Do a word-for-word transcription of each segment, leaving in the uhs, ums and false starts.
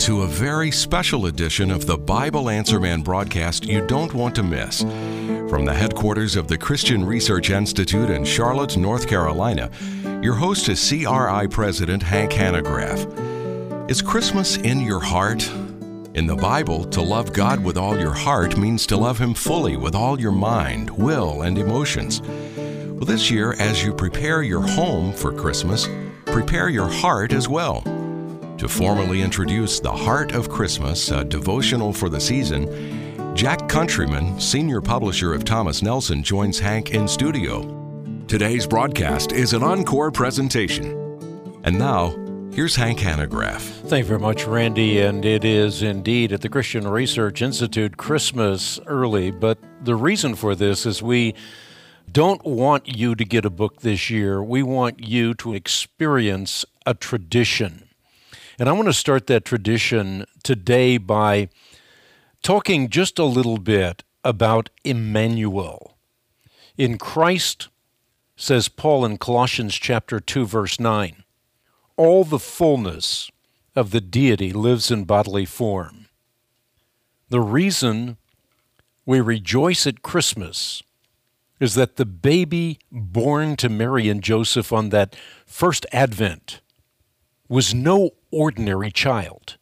to a very special edition of the Bible Answer Man broadcast you don't want to miss. From the headquarters of the Christian Research Institute in Charlotte, North Carolina, your host is C R I President Hank Hanegraaff. Is Christmas in your heart? In the Bible, to love God with all your heart means to love Him fully with all your mind, will, and emotions. Well, this year, as you prepare your home for Christmas, prepare your heart as well. To formally introduce The Heart of Christmas, a devotional for the season, Jack Countryman, senior publisher of Thomas Nelson, joins Hank in studio. Today's broadcast is an encore presentation. And now, here's Hank Hanegraaff. Thank you very much, Randy. And it is indeed at the Christian Research Institute Christmas early. But the reason for this is we don't want you to get a book this year. We want you to experience a tradition. And I want to start that tradition today by talking just a little bit about Emmanuel. In Christ, says Paul in Colossians chapter two, verse nine, all the fullness of the deity lives in bodily form. The reason we rejoice at Christmas is that the baby born to Mary and Joseph on that first Advent was no ordinary child.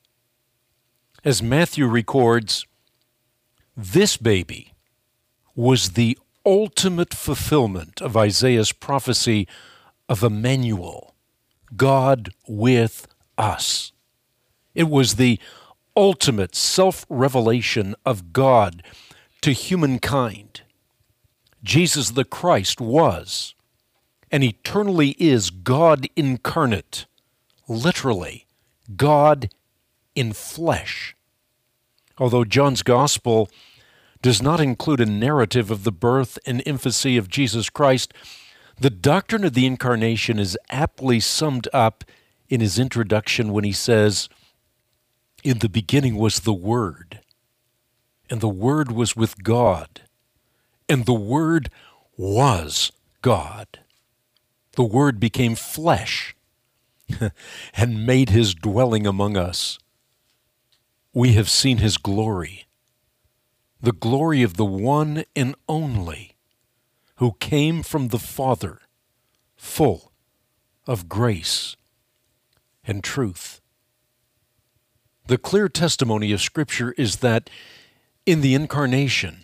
As Matthew records, this baby was the ultimate fulfillment of Isaiah's prophecy of Emmanuel, God with us. It was the ultimate self-revelation of God to humankind. Jesus the Christ was and eternally is God incarnate, literally, God in flesh. Although John's Gospel does not include a narrative of the birth and infancy of Jesus Christ, the doctrine of the Incarnation is aptly summed up in his introduction when he says, "In the beginning was the Word, and the Word was with God, and the Word was God. The Word became flesh and made His dwelling among us. We have seen His glory, the glory of the one and only, who came from the Father, full of grace and truth." The clear testimony of Scripture is that in the Incarnation,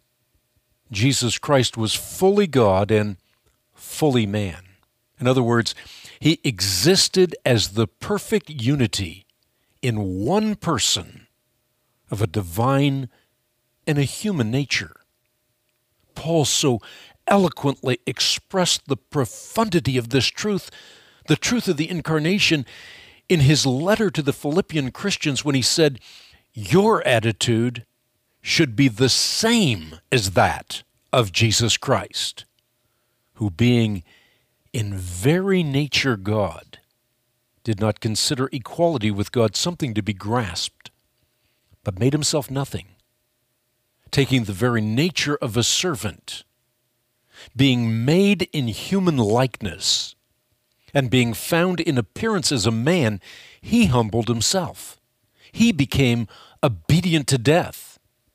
Jesus Christ was fully God and fully man. In other words, He existed as the perfect unity in one person of a divine and a human nature. Paul so eloquently expressed the profundity of this truth, the truth of the Incarnation, in his letter to the Philippian Christians when he said, "Your attitude should be the same as that of Jesus Christ, who being in very nature God, did not consider equality with God something to be grasped, but made Himself nothing, taking the very nature of a servant, being made in human likeness, and being found in appearance as a man, He humbled Himself. He became obedient to death,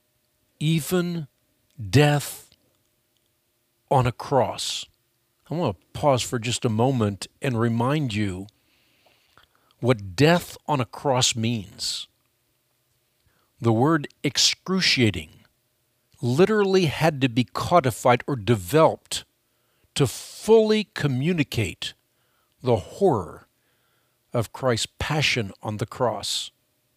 even death on a cross." I want to pause for just a moment and remind you what death on a cross means. The word excruciating literally had to be codified or developed to fully communicate the horror of Christ's passion on the cross.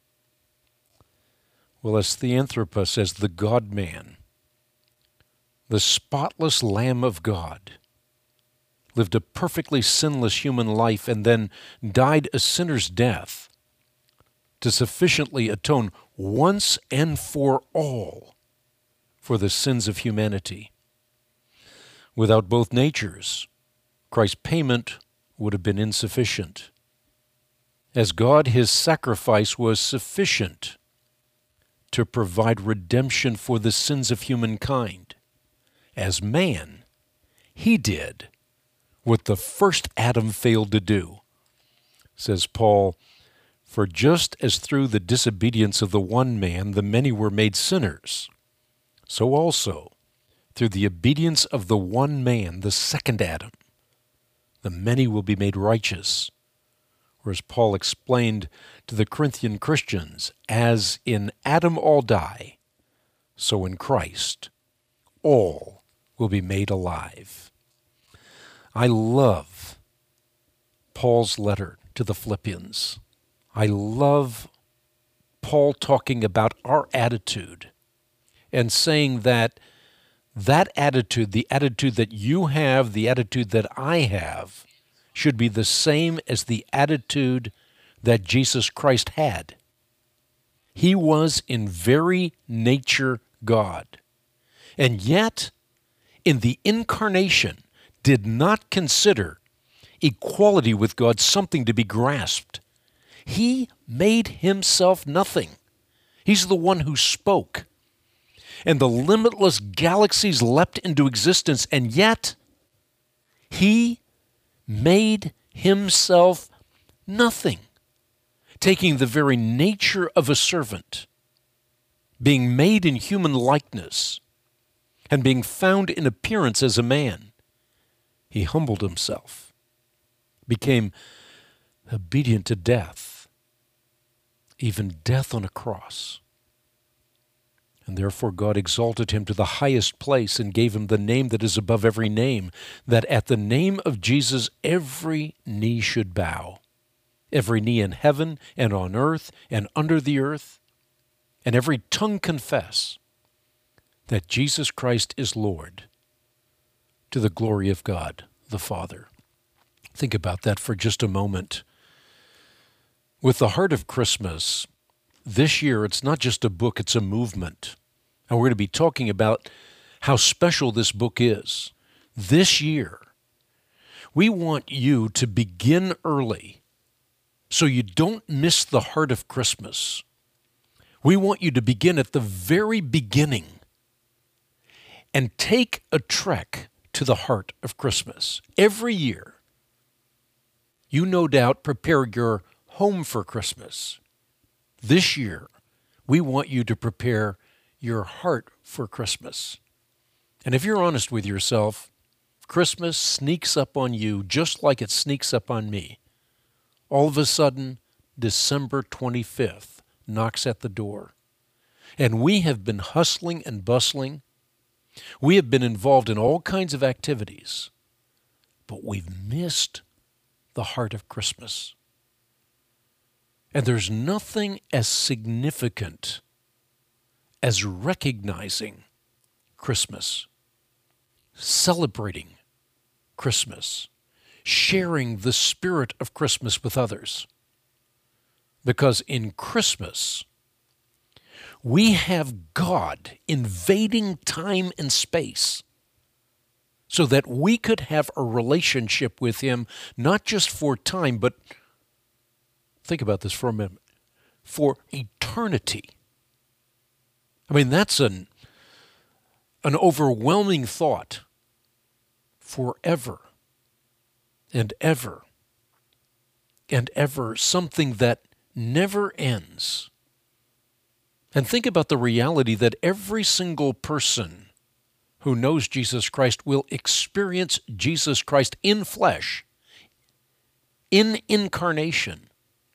Well, as Theanthropus, as the God-man, the spotless Lamb of God, lived a perfectly sinless human life and then died a sinner's death to sufficiently atone once and for all for the sins of humanity. Without both natures, Christ's payment would have been insufficient. As God, His sacrifice was sufficient to provide redemption for the sins of humankind. As man, He did what the first Adam failed to do, says Paul, For just as through the disobedience of the one man the many were made sinners, so also through the obedience of the one man, the second Adam, the many will be made righteous. Or as Paul explained to the Corinthian Christians, as in Adam all die, so in Christ all will be made alive. I love Paul's letter to the Philippians. I love Paul talking about our attitude and saying that that attitude, the attitude that you have, the attitude that I have, should be the same as the attitude that Jesus Christ had. He was in very nature God, and yet in the incarnation did not consider equality with God something to be grasped. He made himself nothing. He's the one who spoke, and the limitless galaxies leapt into existence, and yet he made himself nothing, taking the very nature of a servant, being made in human likeness, and being found in appearance as a man. He humbled himself, became obedient to death, even death on a cross. And therefore God exalted him to the highest place and gave him the name that is above every name, that at the name of Jesus every knee should bow, every knee in heaven and on earth and under the earth, and every tongue confess that Jesus Christ is Lord, to the glory of God the Father. Think about that for just a moment. With the heart of Christmas, this year it's not just a book, it's a movement. And we're going to be talking about how special this book is. This year, we want you to begin early so you don't miss the heart of Christmas. We want you to begin at the very beginning and take a trek to the heart of Christmas. Every year, you no doubt prepare your home for Christmas. This year, we want you to prepare your heart for Christmas. And if you're honest with yourself, Christmas sneaks up on you just like it sneaks up on me. All of a sudden, December twenty-fifth knocks at the door. And we have been hustling and bustling. We have been involved in all kinds of activities. But we've missed the heart of Christmas. And there's nothing as significant as recognizing Christmas, celebrating Christmas, sharing the spirit of Christmas with others. Because in Christmas, we have God invading time and space so that we could have a relationship with Him, not just for time, but think about this for a minute, for eternity. I mean, that's an, an overwhelming thought. Forever and ever and ever, something that never ends. And think about the reality that every single person who knows Jesus Christ will experience Jesus Christ in flesh, in incarnation,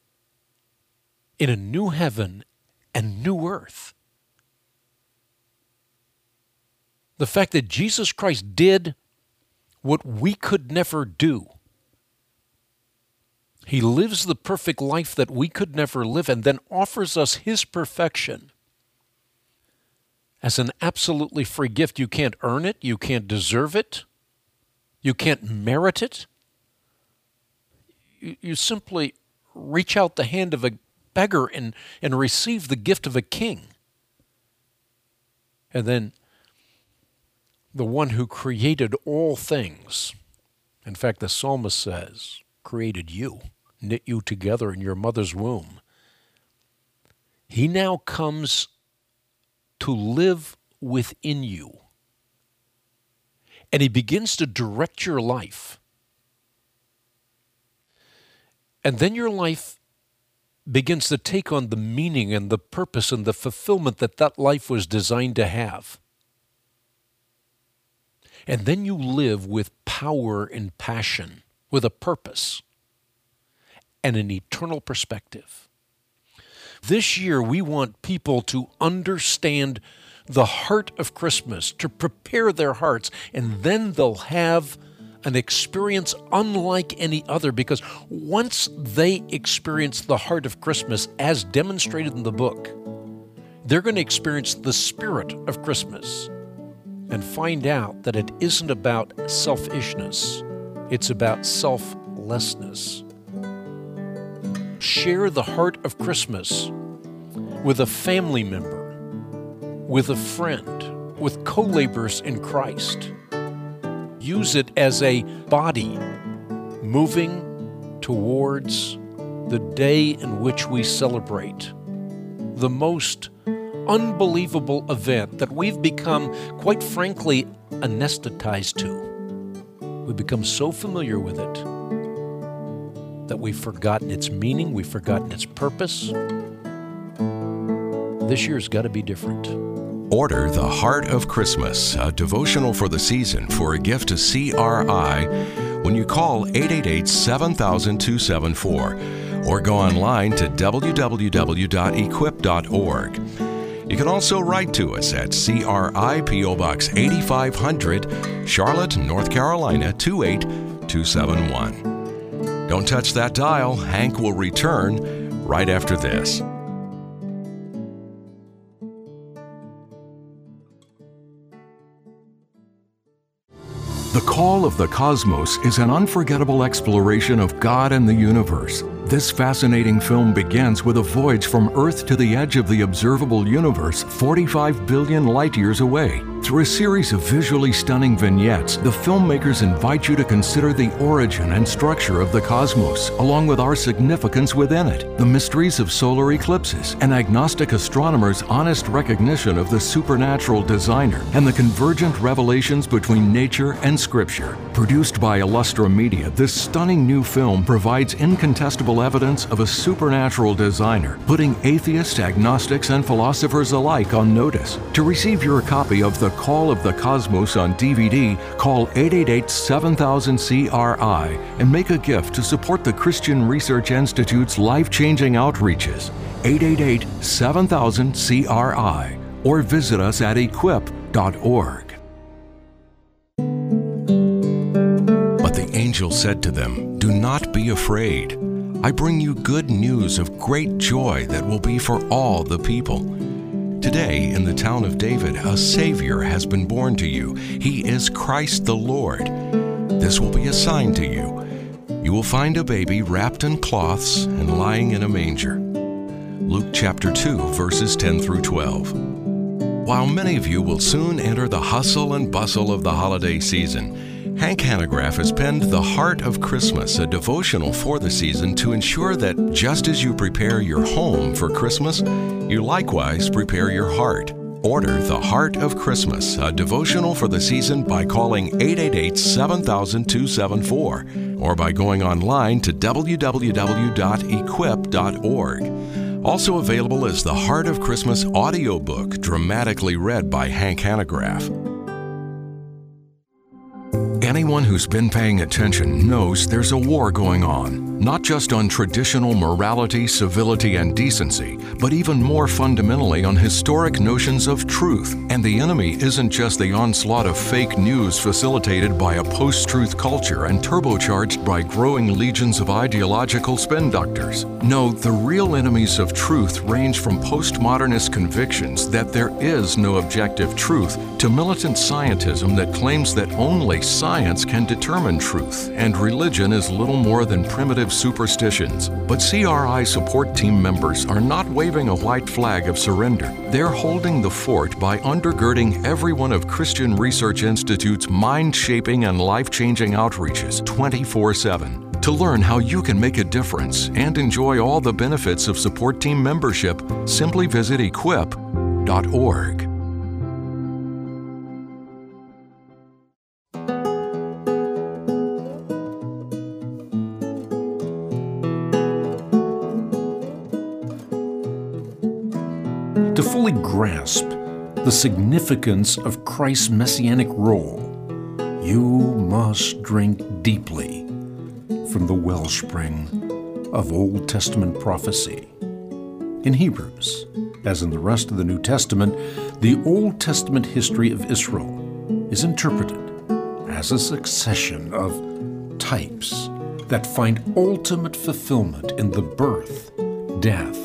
in a new heaven and new earth. The fact that Jesus Christ did what we could never do. He lives the perfect life that we could never live and then offers us His perfection as an absolutely free gift. You can't earn it. You can't deserve it. You can't merit it. You, you simply reach out the hand of a beggar and, and receive the gift of a king. And then the one who created all things, in fact, the psalmist says, created you, knit you together in your mother's womb. He now comes to live within you. And He begins to direct your life. And then your life begins to take on the meaning and the purpose and the fulfillment that that life was designed to have. And then you live with power and passion, with a purpose and an eternal perspective. This year, we want people to understand the heart of Christmas, to prepare their hearts, and then they'll have an experience unlike any other, because once they experience the heart of Christmas as demonstrated in the book, they're going to experience the spirit of Christmas and find out that it isn't about selfishness, it's about selflessness. Share the heart of Christmas with a family member, with a friend, with co-laborers in Christ. Use it as a body moving towards the day in which we celebrate the most unbelievable event that we've become, quite frankly, anesthetized to. We've become so familiar with it that we've forgotten its meaning, we've forgotten its purpose. This year's got to be different. Order The Heart of Christmas, a devotional for the season, for a gift to C R I when you call eight eight eight, seven thousand, two seven four or go online to w w w dot equip dot org. You can also write to us at C R I P O Box eighty-five hundred, Charlotte, North Carolina two eight two seven one. Don't touch that dial. Hank will return right after this. The Call of the Cosmos is an unforgettable exploration of God and the universe. This fascinating film begins with a voyage from Earth to the edge of the observable universe, forty-five billion light years away. Through a series of visually stunning vignettes, the filmmakers invite you to consider the origin and structure of the cosmos, along with our significance within it, the mysteries of solar eclipses, an agnostic astronomer's honest recognition of the supernatural designer, and the convergent revelations between nature and scripture. Produced by Illustra Media, this stunning new film provides incontestable evidence of a supernatural designer, putting atheists, agnostics, and philosophers alike on notice. To receive your copy of The Call of the Cosmos on D V D, call eight eight eight, seven thousand, C R I and make a gift to support the Christian Research Institute's life-changing outreaches. eight eight eight, seven thousand, C R I or visit us at equip dot org. But the angel said to them, "Do not be afraid. I bring you good news of great joy that will be for all the people. Today, in the town of David, a Savior has been born to you. He is Christ the Lord. This will be a sign to you. You will find a baby wrapped in cloths and lying in a manger." Luke chapter two, verses ten through twelve. While many of you will soon enter the hustle and bustle of the holiday season, Hank Hanegraaff has penned The Heart of Christmas, a devotional for the season to ensure that just as you prepare your home for Christmas, you likewise prepare your heart. Order The Heart of Christmas, a devotional for the season, by calling eight eight eight, seven thousand, two seven four or by going online to w w w dot equip dot org. Also available is The Heart of Christmas audiobook, dramatically read by Hank Hanegraaff. Anyone who's been paying attention knows there's a war going on, not just on traditional morality, civility, and decency, but even more fundamentally on historic notions of truth. And the enemy isn't just the onslaught of fake news facilitated by a post-truth culture and turbocharged by growing legions of ideological spin doctors. No, the real enemies of truth range from postmodernist convictions that there is no objective truth to militant scientism that claims that only science can determine truth, and religion is little more than primitive superstitions. But C R I support team members are not waving a white flag of surrender. They're holding the fort by undergirding every one of Christian Research Institute's mind-shaping and life-changing outreaches twenty-four seven. To learn how you can make a difference and enjoy all the benefits of support team membership, simply visit equip dot org. fully grasp the significance of Christ's messianic role, you must drink deeply from the wellspring of Old Testament prophecy. In Hebrews, as in the rest of the New Testament, the Old Testament history of Israel is interpreted as a succession of types that find ultimate fulfillment in the birth, death,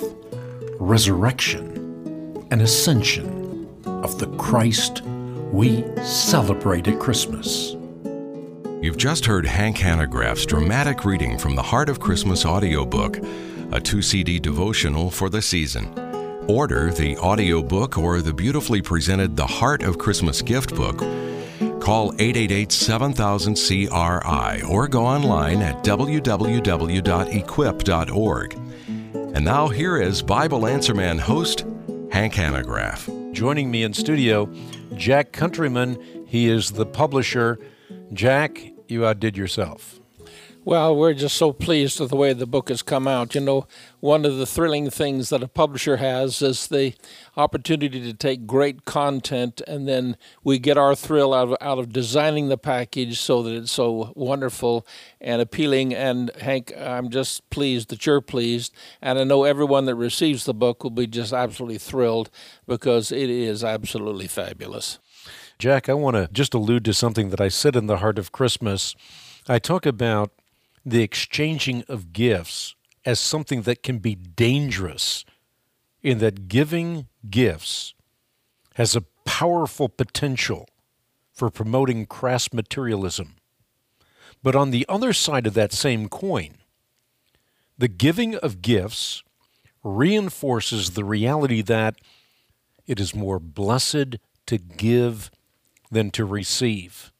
resurrection, and ascension of the Christ we celebrate at Christmas. You've just heard Hank Hanegraaff's dramatic reading from the Heart of Christmas audiobook, a two C D devotional for the season. Order the audiobook or the beautifully presented The Heart of Christmas gift book. Call eight eight eight, seven thousand, C R I or go online at w w w dot equip dot org. And now here is Bible Answer Man host, Hank Hanegraaff. Joining me in studio, Jack Countryman. He is the publisher. Jack, you outdid yourself. Well, we're just so pleased with the way the book has come out. You know, one of the thrilling things that a publisher has is the opportunity to take great content, and then we get our thrill out of, out of designing the package so that it's so wonderful and appealing. And Hank, I'm just pleased that you're pleased, and I know everyone that receives the book will be just absolutely thrilled because it is absolutely fabulous. Jack, I want to just allude to something that I said in The Heart of Christmas. I talk about the exchanging of gifts as something that can be dangerous, in that giving gifts has a powerful potential for promoting crass materialism. But on the other side of that same coin, the giving of gifts reinforces the reality that it is more blessed to give than to receive.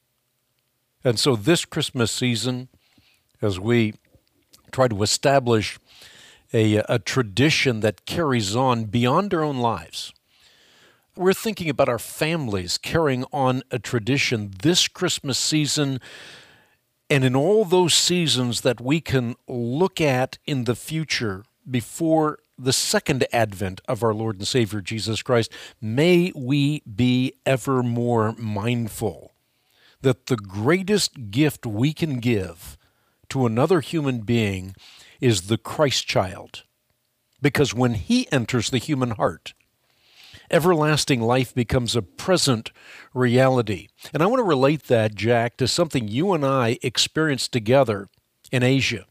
And so this Christmas season, as we try to establish a, a tradition that carries on beyond our own lives, we're thinking about our families carrying on a tradition this Christmas season and in all those seasons that we can look at in the future before the second advent of our Lord and Savior Jesus Christ. May we be ever more mindful that the greatest gift we can give to another human being is the Christ child. Because when he enters the human heart, everlasting life becomes a present reality. And I want to relate that, Jack, to something you and I experienced together in Asia.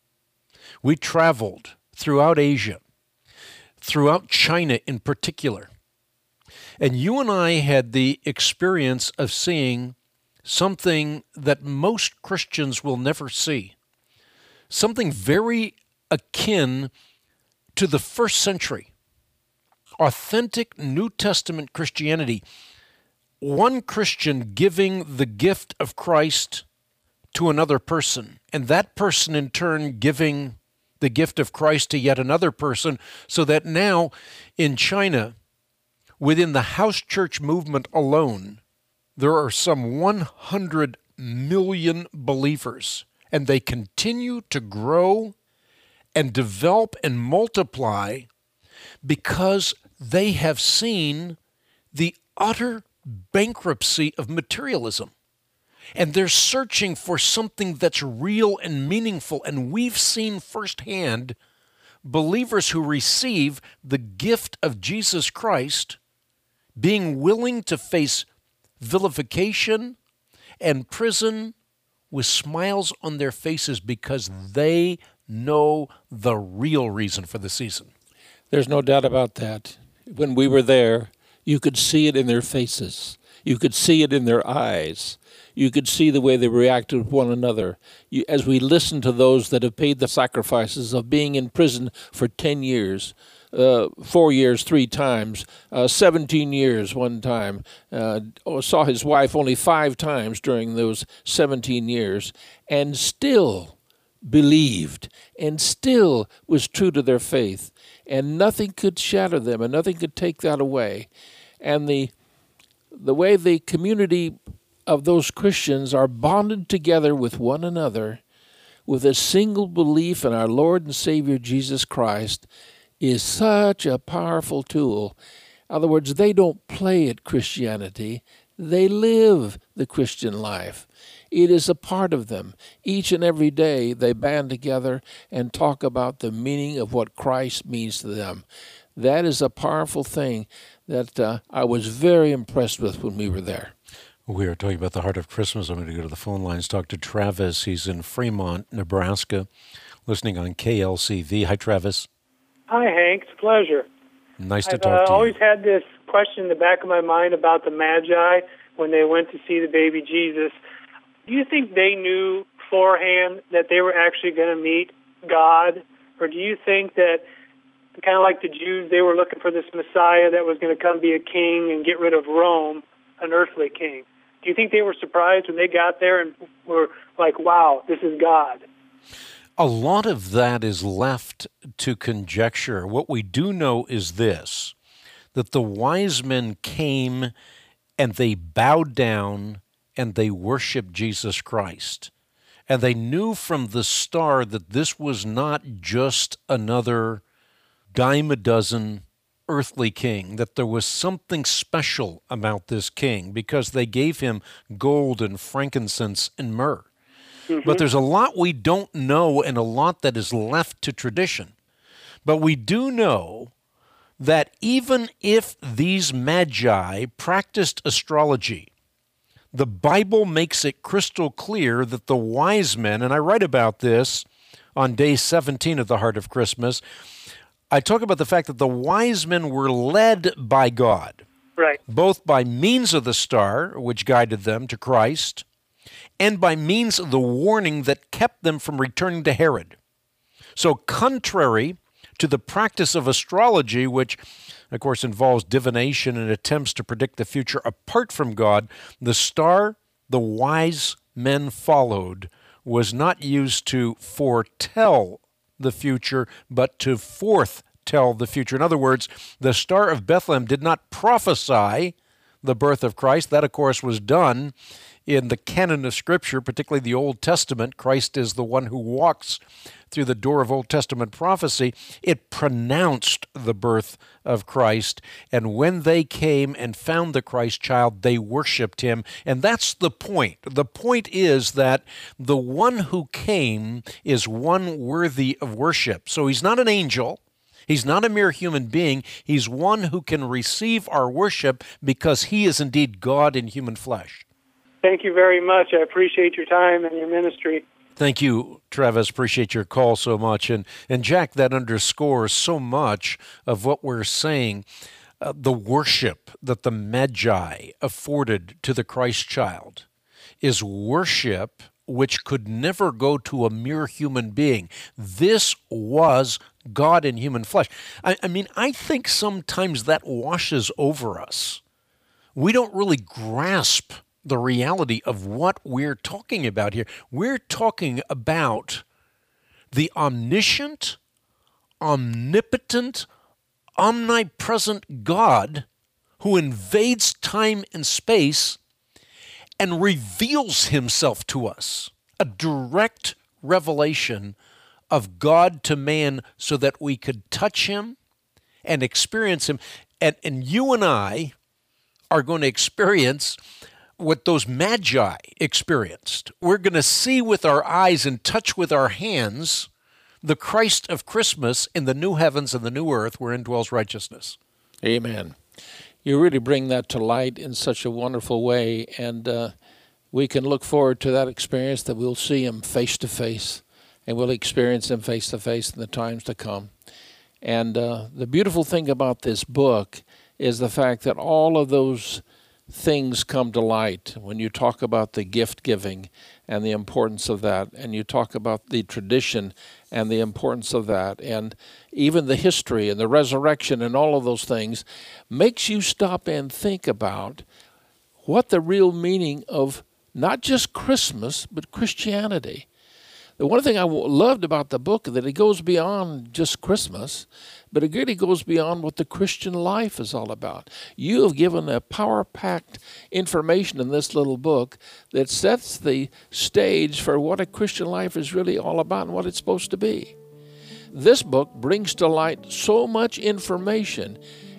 We traveled throughout Asia, throughout China in particular. And you and I had the experience of seeing something that most Christians will never see, something very akin to the first century, authentic New Testament Christianity, one Christian giving the gift of Christ to another person, and that person in turn giving the gift of Christ to yet another person, so that now in China, within the house church movement alone, there are some one hundred million believers, and they continue to grow and develop and multiply because they have seen the utter bankruptcy of materialism. And they're searching for something that's real and meaningful. And we've seen firsthand believers who receive the gift of Jesus Christ being willing to face vilification and prison with smiles on their faces because they know the real reason for the season. There's no doubt about that. When we were there, you could see it in their faces. You could see it in their eyes. You could see the way they reacted with one another. You, as we listened to those that have paid the sacrifices of being in prison for ten years, uh, four years three times, uh, seventeen years one time, uh, saw his wife only five times during those seventeen years, and still believed, and still was true to their faith, and nothing could shatter them, and nothing could take that away. And the the way the community of those Christians are bonded together with one another with a single belief in our Lord and Savior Jesus Christ is such a powerful tool. In other words, they don't play at Christianity. They live the Christian life. It is a part of them. Each and every day they band together and talk about the meaning of what Christ means to them. That is a powerful thing that uh, I was very impressed with when we were there. We are talking about the heart of Christmas. I'm going to go to the phone lines, talk to Travis. He's in Fremont, Nebraska, listening on K L C V. Hi, Travis. Hi, Hank. It's a pleasure. Nice to I've, talk uh, to you. I've always had this question in the back of my mind about the Magi when they went to see the baby Jesus. Do you think they knew beforehand that they were actually going to meet God? Or do you think that, kind of like the Jews, they were looking for this Messiah that was going to come be a king and get rid of Rome, an earthly king? Do you think they were surprised when they got there and were like, wow, this is God? A lot of that is left to conjecture. What we do know is this, that the wise men came and they bowed down and they worshiped Jesus Christ. And they knew from the start that this was not just another dime a dozen earthly king, that there was something special about this king because they gave him gold and frankincense and myrrh. Mm-hmm. But there's a lot we don't know and a lot that is left to tradition. But we do know that even if these magi practiced astrology, the Bible makes it crystal clear that the wise men, and I write about this on day seventeen of the Heart of Christmas, I talk about the fact that the wise men were led by God, right, both by means of the star, which guided them to Christ, and by means of the warning that kept them from returning to Herod. So contrary to the practice of astrology, which, of course, involves divination and attempts to predict the future apart from God, the star the wise men followed was not used to foretell the future, but to foretell the future. In other words, the Star of Bethlehem did not prophesy the birth of Christ. That, of course, was done in the canon of Scripture, particularly the Old Testament. Christ is the one who walks through the door of Old Testament prophecy. It pronounced the birth of Christ, and when they came and found the Christ child, they worshiped him. And that's the point. The point is that the one who came is one worthy of worship. So he's not an angel. He's not a mere human being. He's one who can receive our worship because he is indeed God in human flesh. Thank you very much. I appreciate your time and your ministry. Thank you, Travis. Appreciate your call so much. And, and Jack, that underscores so much of what we're saying. Uh, the worship that the Magi afforded to the Christ child is worship which could never go to a mere human being. This was God in human flesh. I, I mean, I think sometimes that washes over us. We don't really grasp the reality of what we're talking about here. We're talking about the omniscient, omnipotent, omnipresent God who invades time and space and reveals himself to us. A direct revelation of God to man so that we could touch him and experience him. And, and you and I are going to experience what those magi experienced. We're going to see with our eyes and touch with our hands the Christ of Christmas in the new heavens and the new earth wherein dwells righteousness. Amen. You really bring that to light in such a wonderful way, and uh, we can look forward to that experience, that we'll see him face to face, and we'll experience him face to face in the times to come. And uh, the beautiful thing about this book is the fact that all of those things come to light when you talk about the gift giving and the importance of that, and you talk about the tradition and the importance of that, and even the history and the resurrection and all of those things makes you stop and think about what the real meaning of not just Christmas, but Christianity. The one thing I loved about the book is that it goes beyond just Christmas, but it really goes beyond what the Christian life is all about. You have given a power-packed information in this little book that sets the stage for what a Christian life is really all about and what it's supposed to be. This book brings to light so much information,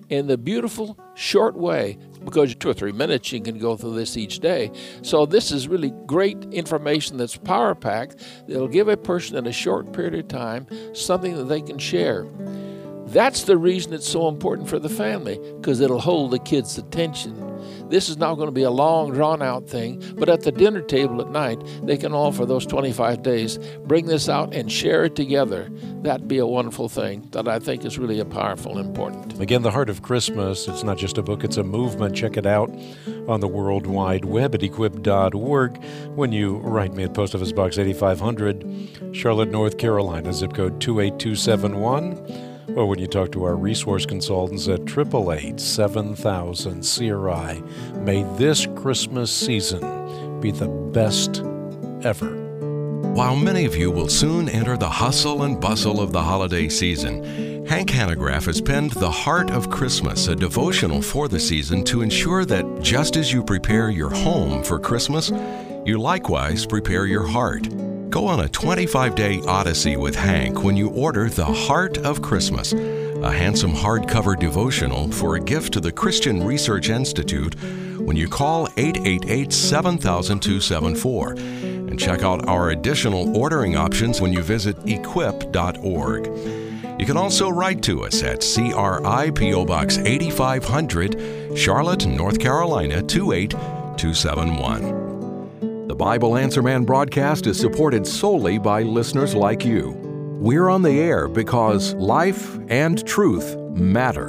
in the beautiful, short way, because two or three minutes you can go through this each day. So this is really great information that's power-packed. It'll give a person in a short period of time something that they can share. That's the reason it's so important for the family, because it'll hold the kids' attention. This is not going to be a long, drawn-out thing, but at the dinner table at night, they can all, for those twenty-five days, bring this out and share it together. That'd be a wonderful thing that I think is really a powerful and important. Again, The Heart of Christmas, it's not just a book, it's a movement. Check it out on the World Wide Web at equip dot org. When you write me at Post Office Box eighty-five hundred, Charlotte, North Carolina, zip code two eight two seven one. Or when you talk to our resource consultants at eight eight eight, seven thousand C R I. May this Christmas season be the best ever. While many of you will soon enter the hustle and bustle of the holiday season, Hank Hanegraaff has penned The Heart of Christmas, a devotional for the season to ensure that just as you prepare your home for Christmas, you likewise prepare your heart. Go on a twenty-five day odyssey with Hank when you order The Heart of Christmas, a handsome hardcover devotional for a gift to the Christian Research Institute when you call eight eight eight, seven thousand, two seven four. And check out our additional ordering options when you visit equip dot org. You can also write to us at C R I P O Box eighty-five hundred, Charlotte, North Carolina two eight two seven one. The Bible Answer Man broadcast is supported solely by listeners like you. We're on the air because life and truth matter.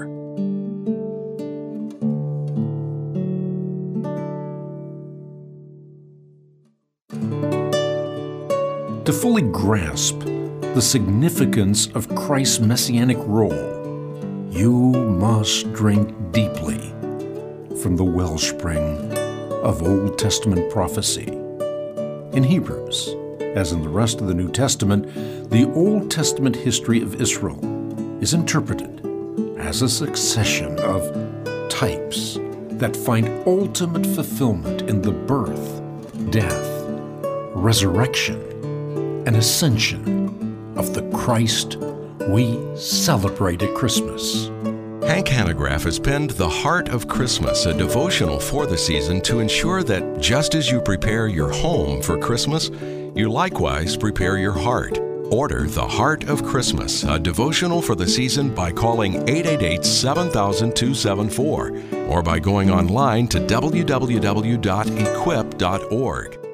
To fully grasp the significance of Christ's messianic role, you must drink deeply from the wellspring of Old Testament prophecy. In Hebrews, as in the rest of the New Testament, the Old Testament history of Israel is interpreted as a succession of types that find ultimate fulfillment in the birth, death, resurrection, and ascension of the Christ we celebrate at Christmas. Hank Hanegraaff has penned The Heart of Christmas, a devotional for the season to ensure that just as you prepare your home for Christmas, you likewise prepare your heart. Order The Heart of Christmas, a devotional for the season by calling eight eight eight, seven thousand, two seven four or by going online to w w w dot equip dot org.